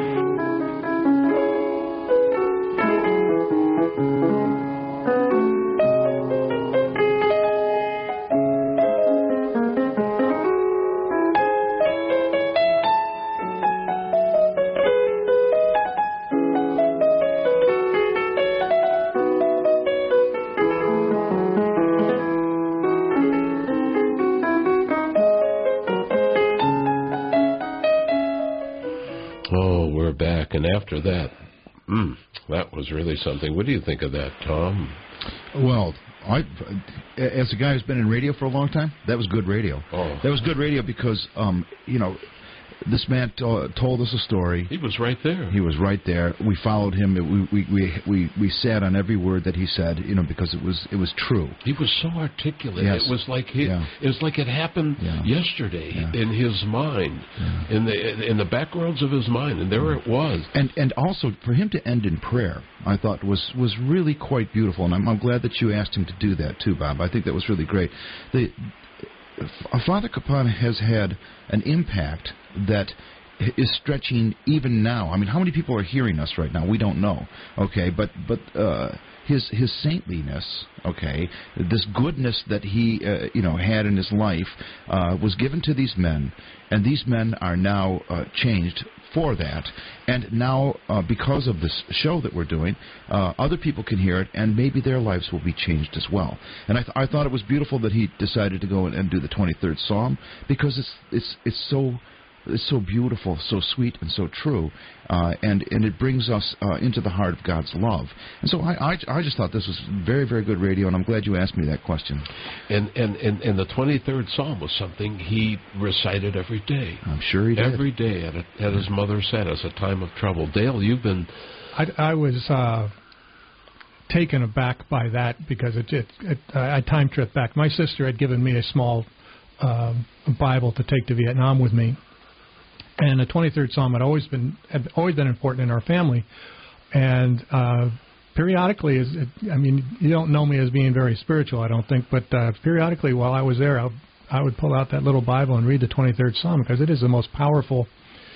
Speaker 1: Oh, we're back. And after that, mm, that was really something. What do you think of that, Tom?
Speaker 4: Well, I, as a guy who's been in radio for a long time, that was good radio.
Speaker 1: Oh.
Speaker 4: That was good radio because, um, you know, this man t- told us a story.
Speaker 1: He was right there.
Speaker 4: He was right there. We followed him. We we we we, we sat on every word that he said, you know, because it was it was true.
Speaker 1: He was so articulate.
Speaker 4: Yes.
Speaker 1: It was like he,
Speaker 4: yeah.
Speaker 1: it was like it happened
Speaker 4: yeah.
Speaker 1: yesterday
Speaker 4: yeah.
Speaker 1: in his mind,
Speaker 4: yeah.
Speaker 1: in the in the back roads of his mind, and there it was.
Speaker 4: And and also for him to end in prayer, I thought was was really quite beautiful, and I'm, I'm glad that you asked him to do that too, Bob. I think that was really great. The Father Capon has had an impact that is stretching even now. I mean, how many people are hearing us right now? We don't know. Okay, but but uh, his his saintliness, okay, this goodness that he uh, you know had in his life uh, was given to these men, and these men are now uh, changed for that. And now, uh, because of this show that we're doing, uh, other people can hear it, and maybe their lives will be changed as well. And I, th- I thought it was beautiful that he decided to go and, and do the twenty-third Psalm, because it's it's it's so. It's so beautiful, so sweet, and so true, uh, and and it brings us uh, into the heart of God's love. And so I, I I just thought this was very, very good radio, and I'm glad you asked me that question.
Speaker 1: And and, and, and the twenty-third Psalm was something he recited every day.
Speaker 4: I'm sure he did.
Speaker 1: Every day at, a, at his mother said, as a time of trouble. Dale, you've been...
Speaker 3: I, I was uh, taken aback by that because it, it, it, I time tripped back. My sister had given me a small um, Bible to take to Vietnam with me. And the twenty-third Psalm had always been had always been important in our family, and uh, periodically, is it, I mean, you don't know me as being very spiritual, I don't think, but uh, periodically, while I was there, I, I would pull out that little Bible and read the twenty-third Psalm, because it is the most powerful,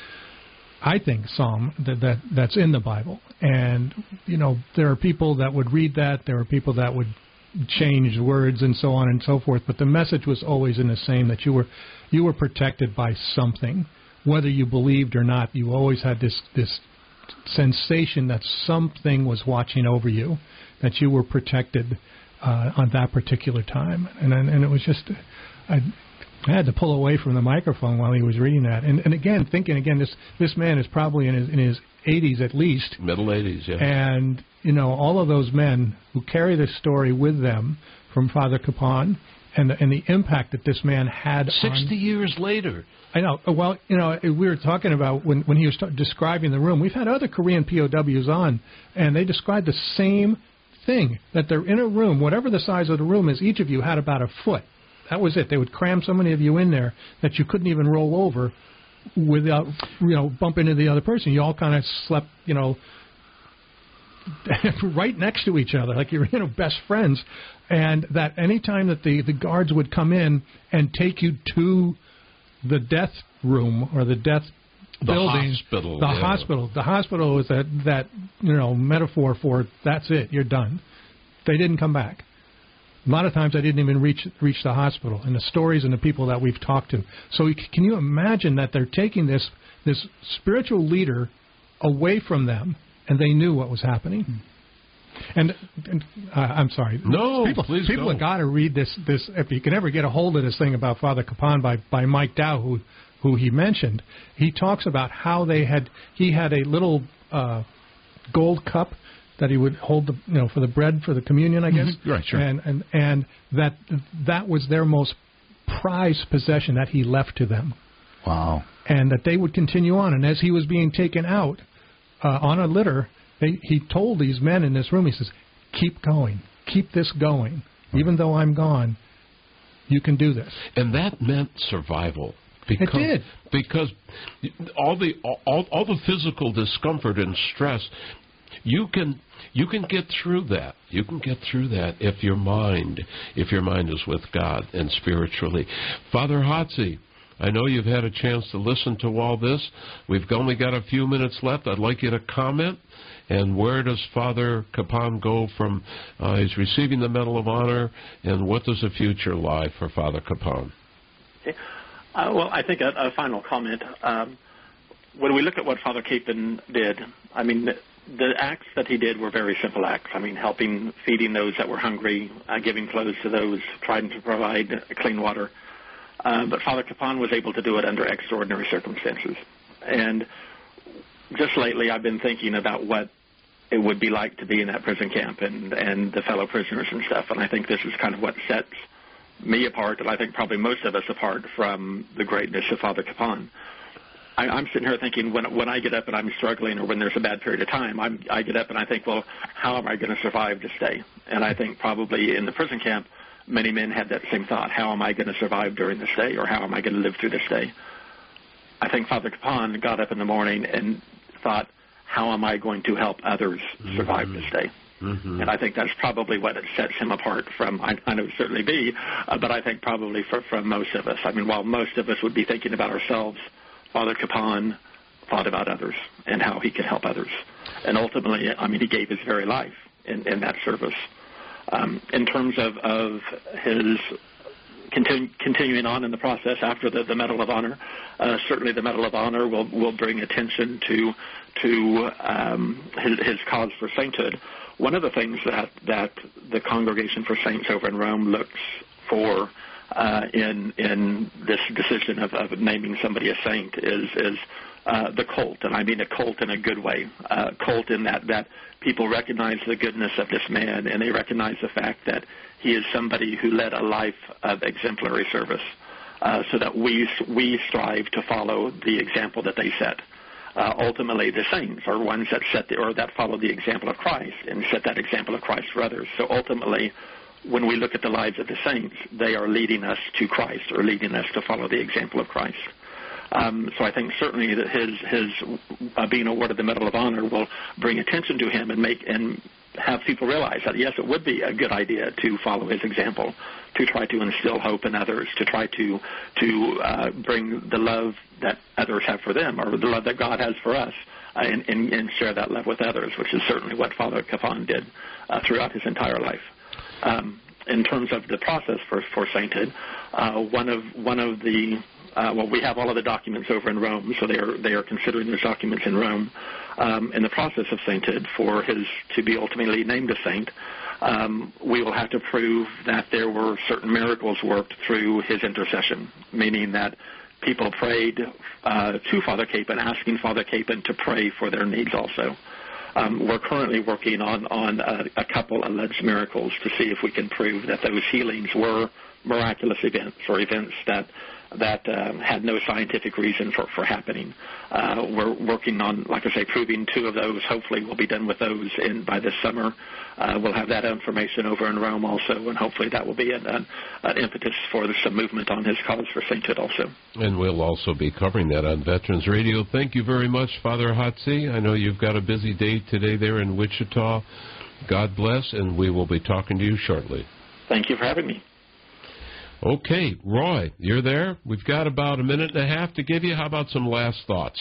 Speaker 3: I think, Psalm that, that that's in the Bible. And you know, there are people that would read that, there are people that would change words and so on and so forth, but the message was always in the same, that you were you were protected by something. Whether you believed or not, you always had this this sensation that something was watching over you, that you were protected uh, on that particular time. And and it was just, I, I had to pull away from the microphone while he was reading that. And and again, thinking again, this this man is probably in his in his eighties at least.
Speaker 1: Middle eighties, yeah.
Speaker 3: And you know, all of those men who carry this story with them from Father Capon, and the, and the impact that this man had.
Speaker 1: Sixty
Speaker 3: on,
Speaker 1: years later.
Speaker 3: I know. Well, you know, we were talking about when, when he was t- describing the room. We've had other Korean P O Ws on, and they described the same thing, that they're in a room, whatever the size of the room is, each of you had about a foot. That was it. They would cram so many of you in there that you couldn't even roll over without, you know, bumping into the other person. You all kind of slept, you know, right next to each other, like you're, you know, best friends. And that any time that the, the guards would come in and take you to the death room or the death
Speaker 1: the
Speaker 3: building,
Speaker 1: hospital,
Speaker 3: the
Speaker 1: yeah.
Speaker 3: hospital, the hospital is that that you know metaphor for that's it, you're done. They didn't come back. A lot of times I didn't even reach reach the hospital, and the stories and the people that we've talked to. So can you imagine that they're taking this this spiritual leader away from them, and they knew what was happening? And, and uh, I'm sorry.
Speaker 1: No,
Speaker 3: people,
Speaker 1: please
Speaker 3: people
Speaker 1: go.
Speaker 3: have got to read this. This if you can ever get a hold of this thing about Father Capon by by Mike Dow, who who he mentioned. He talks about how they had he had a little uh, gold cup that he would hold the you know for the bread for the communion, I guess.
Speaker 4: Mm-hmm. Right, sure.
Speaker 3: And and and that that was their most prized possession that he left to them.
Speaker 4: Wow.
Speaker 3: And that they would continue on. And as he was being taken out uh, on a litter. They, he told these men in this room, he says, keep going, keep this going. Even though I'm gone, you can do this.
Speaker 1: And that meant survival. Because,
Speaker 3: it did.
Speaker 1: Because all the all, all the physical discomfort and stress, you can you can get through that. You can get through that if your mind, if your mind is with God and spiritually. Father Hatzi, I know you've had a chance to listen to all this. We've only got a few minutes left. I'd like you to comment. And where does Father Capon go from? Uh, he's receiving the Medal of Honor, and what does the future lie for Father Capon?
Speaker 6: Okay. Uh, well, I think a, a final comment. Um, when we look at what Father Capon did, I mean, the, the acts that he did were very simple acts. I mean, helping, feeding those that were hungry, uh, giving clothes to those, trying to provide clean water. Uh, but Father Capon was able to do it under extraordinary circumstances. And just lately I've been thinking about what it would be like to be in that prison camp and, and the fellow prisoners and stuff, and I think this is kind of what sets me apart, and I think probably most of us apart from the greatness of Father Capon. I, I'm sitting here thinking when when I get up and I'm struggling, or when there's a bad period of time, I'm, I get up and I think, well, how am I going to survive this day? And I think probably in the prison camp, many men had that same thought: how am I going to survive during this day, or how am I going to live through this day? I think Father Capon got up in the morning and thought, how am I going to help others survive mm-hmm. this day? Mm-hmm. And I think that's probably what it sets him apart from, I, I know it certainly be, uh, but I think probably for, from most of us. I mean, while most of us would be thinking about ourselves, Father Capon thought about others and how he could help others. And ultimately, I mean, he gave his very life in, in that service. Um, in terms of, of his continu- continuing on in the process after the, the Medal of Honor, uh, certainly the Medal of Honor will, will bring attention to to um, his, his cause for sainthood. One of the things that, that the Congregation for Saints over in Rome looks for uh, in in this decision of, of naming somebody a saint is is uh, the cult, and I mean a cult in a good way, uh, cult in that, that people recognize the goodness of this man, and they recognize the fact that he is somebody who led a life of exemplary service, uh, so that we we strive to follow the example that they set. Uh, ultimately, the saints are ones that set the, or that follow the example of Christ and set that example of Christ for others. So ultimately, when we look at the lives of the saints, they are leading us to Christ, or leading us to follow the example of Christ. Um, so I think certainly that his his uh, being awarded the Medal of Honor will bring attention to him and make and have people realize that, yes, it would be a good idea to follow his example, to try to instill hope in others, to try to to uh, bring the love that others have for them, or the love that God has for us, uh, and, and, and share that love with others, which is certainly what Father Capon did uh, throughout his entire life. Um, in terms of the process for, for sainthood, uh, one of one of the Uh, well, we have all of the documents over in Rome, so they are they are considering those documents in Rome. Um, in the process of sainthood, for his to be ultimately named a saint, um, we will have to prove that there were certain miracles worked through his intercession, meaning that people prayed uh, to Father Capon, asking Father Capon to pray for their needs also. Um, we're currently working on, on a, a couple alleged miracles to see if we can prove that those healings were miraculous events, or events that that um, had no scientific reason for, for happening. Uh, we're working on, like I say, proving two of those. Hopefully we'll be done with those in by this summer. Uh, we'll have that information over in Rome also, and hopefully that will be an, an, an impetus for some movement on his cause for sainthood also.
Speaker 1: And we'll also be covering that on Veterans Radio. Thank you very much, Father Hatzi. I know you've got a busy day today there in Wichita. God bless, and we will be talking to you shortly.
Speaker 6: Thank you for having me.
Speaker 1: Okay, Roy, you're there. We've got about a minute and a half to give you. How about some last thoughts?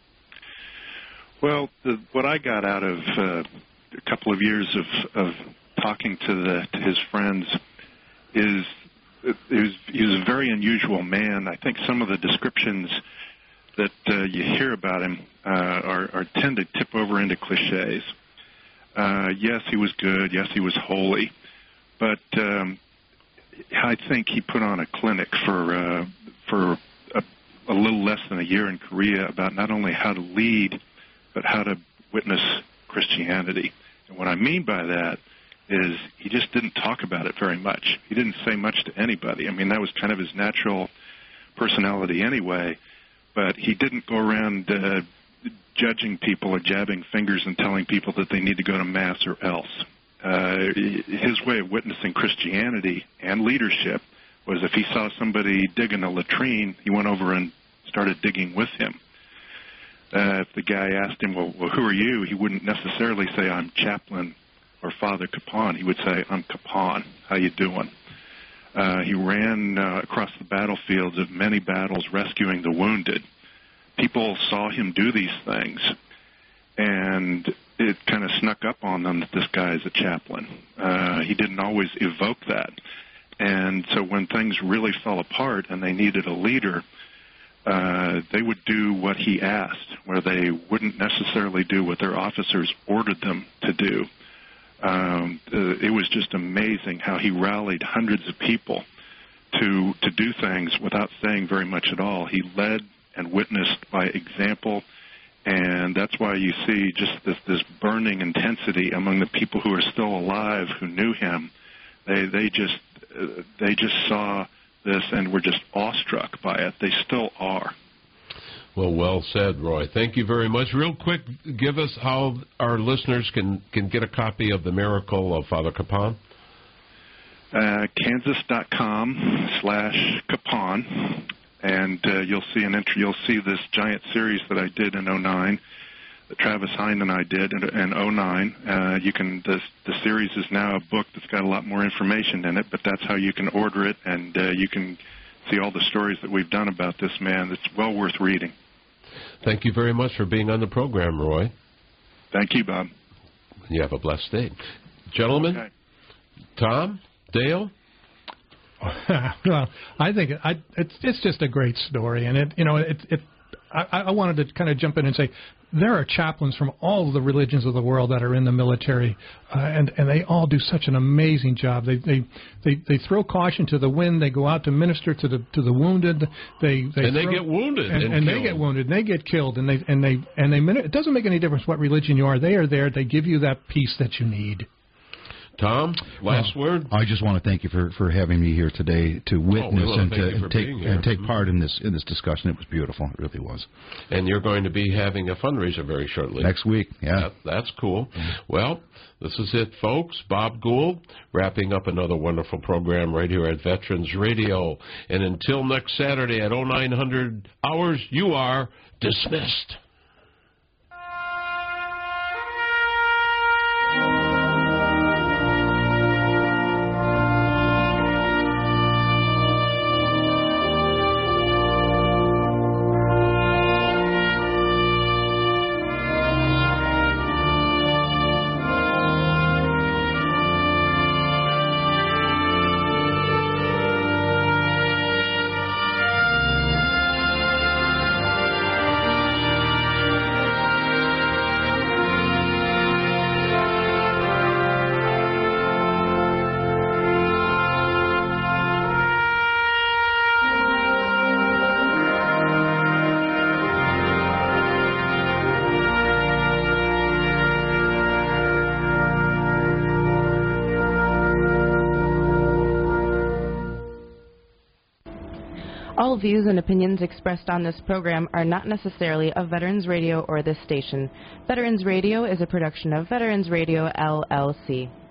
Speaker 8: Well, the, what I got out of uh, a couple of years of, of talking to, the, to his friends is it was, he was a very unusual man. I think some of the descriptions that uh, you hear about him uh, are, are tend to tip over into cliches. Uh, yes, he was good. Yes, he was holy. But um, I think he put on a clinic for uh, for a, a little less than a year in Korea about not only how to lead, but how to witness Christianity. And what I mean by that is he just didn't talk about it very much. He didn't say much to anybody. I mean, that was kind of his natural personality anyway, but he didn't go around uh, judging people or jabbing fingers and telling people that they need to go to Mass or else. Uh, his way of witnessing Christianity and leadership was if he saw somebody digging a latrine, he went over and started digging with him. Uh, if the guy asked him, well, well, who are you? He wouldn't necessarily say, I'm Chaplain or Father Capon. He would say, I'm Capon. How you doing? Uh, he ran uh, across the battlefields of many battles rescuing the wounded. People saw him do these things, and it kind of snuck up on them that this guy is a chaplain. Uh, he didn't always evoke that. And so when things really fell apart and they needed a leader, uh, they would do what he asked, where they wouldn't necessarily do what their officers ordered them to do. Um, uh, it was just amazing how he rallied hundreds of people to to do things without saying very much at all. He led and witnessed by example And that's why you see just this, this burning intensity among the people who are still alive who knew him. They they just uh, they just saw this and were just awestruck by it. They still are.
Speaker 1: Well, well said, Roy. Thank you very much. Real quick, give us how our listeners can, can get a copy of The Miracle of Father Capon.
Speaker 8: Uh, Kansas.com slash Capon, and uh, you'll see an entry. You'll see this giant series that I did in oh nine, that Travis Hind and I did in, in oh nine. Uh, you can the, the series is now a book that's got a lot more information in it, but that's how you can order it, and uh, you can see all the stories that we've done about this man. It's well worth reading.
Speaker 1: Thank you very much for being on the program, Roy.
Speaker 8: Thank you, Bob.
Speaker 1: You have a blessed day. Gentlemen,
Speaker 8: okay.
Speaker 1: Tom, Dale?
Speaker 3: Well, I think it, I, it's it's just a great story, and it you know it it I, I wanted to kind of jump in and say there are chaplains from all of the religions of the world that are in the military, uh, and and they all do such an amazing job. They they they they throw caution to the wind. They go out to minister to the to the wounded. They, they
Speaker 1: and they
Speaker 3: throw,
Speaker 1: get wounded
Speaker 3: and,
Speaker 1: and,
Speaker 3: and
Speaker 1: killed.
Speaker 3: they get wounded. And they get killed, and they and they and they. It doesn't make any difference what religion you are. They are there. They give you that peace that you need.
Speaker 1: Tom, last
Speaker 4: well,
Speaker 1: word.
Speaker 4: I just want to thank you for, for having me here today to witness
Speaker 1: oh,
Speaker 4: and
Speaker 1: thank
Speaker 4: to
Speaker 1: you for
Speaker 4: and take
Speaker 1: being here.
Speaker 4: and take part in this in this discussion. It was beautiful. It really was.
Speaker 1: And you're going to be having a fundraiser very shortly.
Speaker 4: Next week, yeah.
Speaker 1: That, that's cool. Well, this is it, folks. Bob Gould, wrapping up another wonderful program right here at Veterans Radio. And until next Saturday at oh nine hundred hours, you are dismissed.
Speaker 14: All views and opinions expressed on this program are not necessarily of Veterans Radio or this station. Veterans Radio is a production of Veterans Radio, L L C.